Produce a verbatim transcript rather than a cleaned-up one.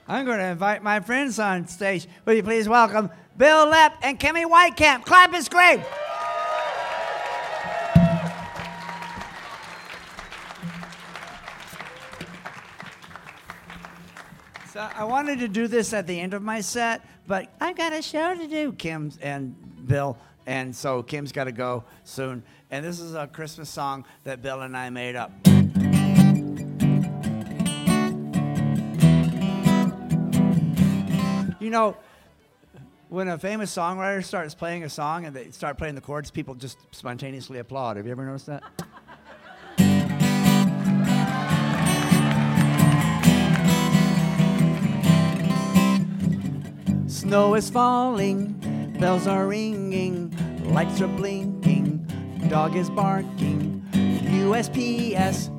I'm going to invite my friends on stage. Will you please welcome Bill Lepp and Kimmy Whitecamp. Clap is great. So I wanted to do this at the end of my set, but I've got a show to do, Kim and Bill, and so Kim's got to go soon. And this is a Christmas song that Bill and I made up. You know, when a famous songwriter starts playing a song and they start playing the chords, people just spontaneously applaud. Have you ever noticed that? Snow is falling, bells are ringing, lights are blinking, dog is barking, U S P S